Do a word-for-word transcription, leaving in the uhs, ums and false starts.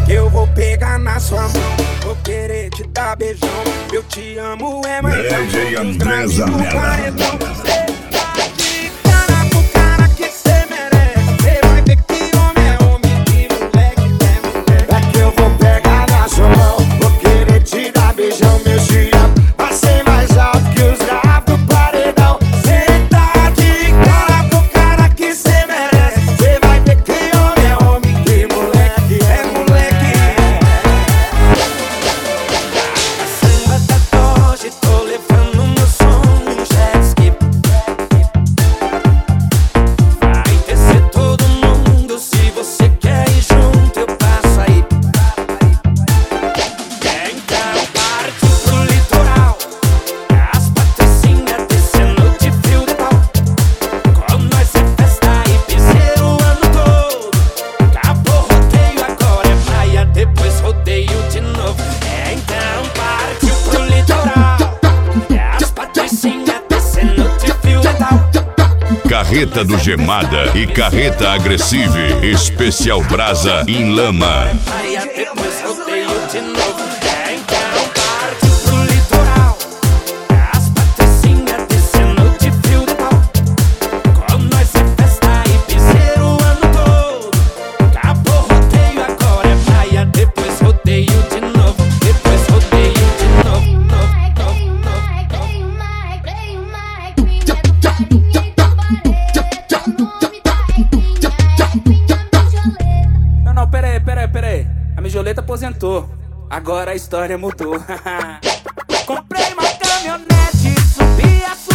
que eu vou pegar na sua mão. Vou querer te dar beijão. Eu te amo, é mais D J André Zanella. Carreta do Gemada e Carreta Agressive, especial Brasa em Lama. Aí depois rodeio de novo. É, então parte pro litoral. As patricinhas descendo de fio de pau. Com nós é festa e piseiro o ano todo. Acabou rodeio, agora é praia. Depois rodeio de novo. Depois rodeio de novo. Não, não, pera aí, pera aí, pera aí. A Mijoleta aposentou, agora a história mudou. Comprei uma caminhonete, subi a sua